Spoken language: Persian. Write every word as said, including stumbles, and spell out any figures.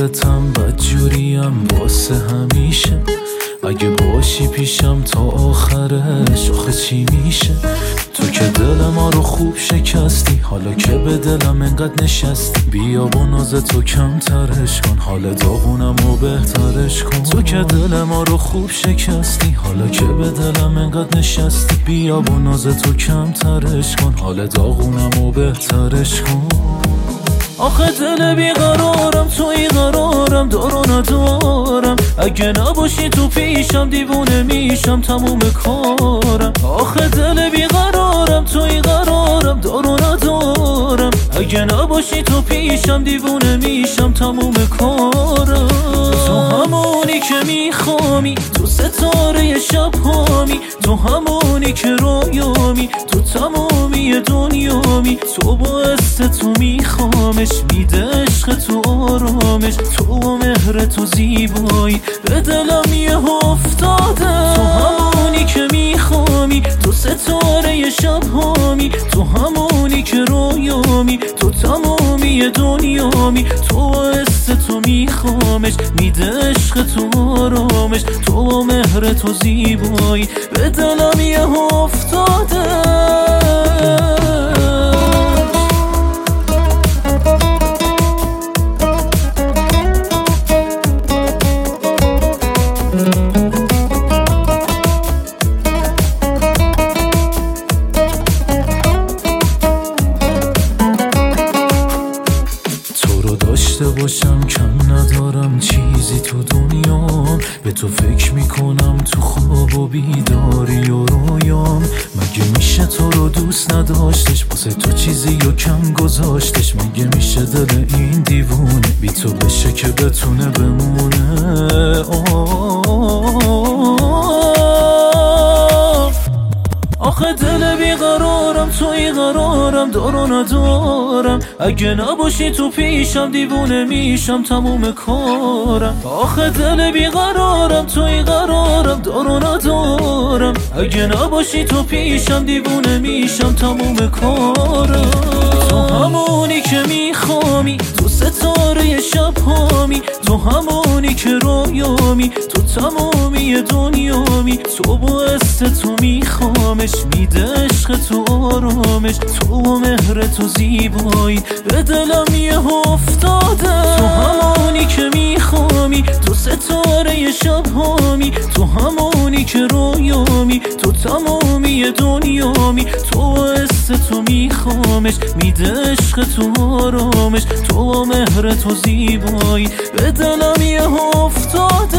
دنبالتم بدجوریم واسه همیشه، اگه باشی پیشم تا آخرش آخه چی میشه؟ تو که دل ما رو خوب شکستی، حالا که به دلم انقدر نشستی، بیا با ناز تو کم ترش کن، حال داغونم رو بهترش کن. تو که دل ما رو خوب شکستی، حالا که به دلم انقدر نشستی، بیا با ناز تو کم ترش کن، حال داغونم رو بهترش کن. آخه دل بیقرارم توی قرارم، دار و ندارم، اگه نباشی تو پیشم دیوونه میشم تموم کارم. آخه دل بیقرارم توی قرارم، دار و ندارم، اگه نباشی تو پیشم دیوونه میشم تموم کارم. تو همونی که میخوامی، تو ستاره شب هامی، تو همونی که رویامی، تو تمامی دنیامی، تو باعث تو میخوامش، میده عشق تو آرامش، تو و مهر تو زیبایی به دلم یه افتاده. تو همونی که میخوامی، تو ستاره شب هامی، تو همونی که رویامی، تو تمامی دنیامی، تو باعث تو میخوامش، میده عشق تو آرامش، تو و مهر تو زیبایی به دلم یه افتاده. داشته باشم کم ندارم چیزی تو دنیام، به تو فکر میکنم تو خواب و بیداری و رویام. مگه میشه تو رو دوست نداشتش، واسه تو چیزی یا کم گذاشتش؟ مگه میشه دل این دیوونه بی تو بشه که بتونه بمونه؟ آخه دل بیقرارم توی قرارم، دار و ندارم، اگه نباشی تو پیشم دیوونه میشم تموم کارم. آخه دل بیقرارم توی قرارم، دار و ندارم، اگه نباشی تو پیشم دیوونه میشم تموم کارم. تو همونی که میخوامی، تو ستاره شب هامی، تو همونی که رویامی، تو تمامی دنیامی، تو باعث تو میخوامش، میده عشق تو آرامش، تو و مهر تو زیبایی به دلم یه افتاده. تو همونی که میخوامی، تو ستاره شب هامی، تو همونی که رویامی، تو تمامی دنیامی، تو باعث تو میخوامش، میده عشق تو آرامش، تو و مهر تو زیبایی به دلم یه افتاده.